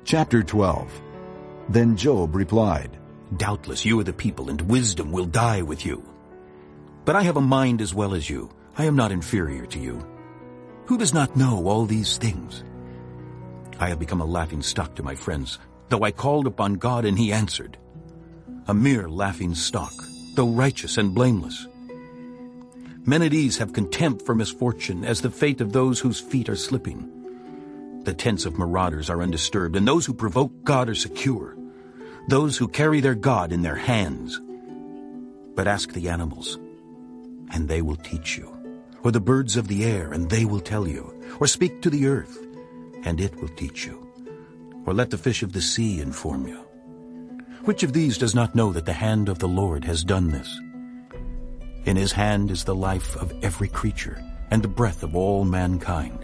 Chapter 12. Then Job replied, Doubtless you are the people, and wisdom will die with you. But I have a mind as well as you. I am not inferior to you. Who does not know all these things? I have become a laughing stock to my friends, though I called upon God and he answered. A mere laughing stock, though righteous and blameless. Men at ease have contempt for misfortune as the fate of those whose feet are slipping. The tents of marauders are undisturbed, and those who provoke God are secure, those who carry their God in their hands. But ask the animals, and they will teach you, or the birds of the air, and they will tell you, or speak to the earth, and it will teach you, or let the fish of the sea inform you. Which of these does not know that the hand of the Lord has done this? In his hand is the life of every creature, and the breath of all mankind.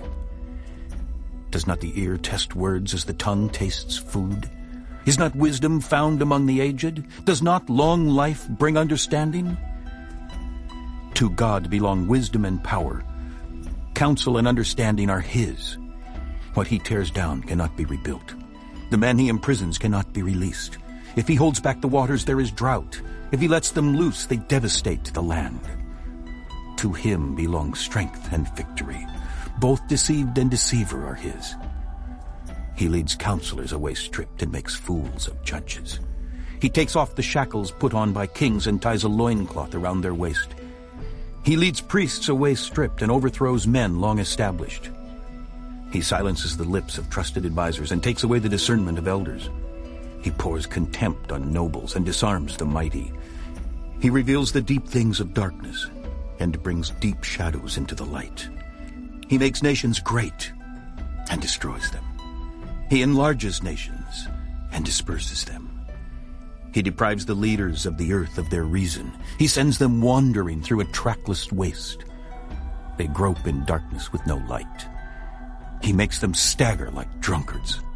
Does not the ear test words as the tongue tastes food? Is not wisdom found among the aged? Does not long life bring understanding? To God belong wisdom and power. Counsel and understanding are his. What he tears down cannot be rebuilt. The man he imprisons cannot be released. If he holds back the waters, there is drought. If he lets them loose, they devastate the land. To him belong strength and victory. Both deceived and deceiver are his. He leads counselors away stripped and makes fools of judges. He takes off the shackles put on by kings and ties a loincloth around their waist. He leads priests away stripped and overthrows men long established. He silences the lips of trusted advisers and takes away the discernment of elders. He pours contempt on nobles and disarms the mighty. He reveals the deep things of darkness and brings deep shadows into the light. He makes nations great and destroys them. He enlarges nations and disperses them. He deprives the leaders of the earth of their reason. He sends them wandering through a trackless waste. They grope in darkness with no light. He makes them stagger like drunkards.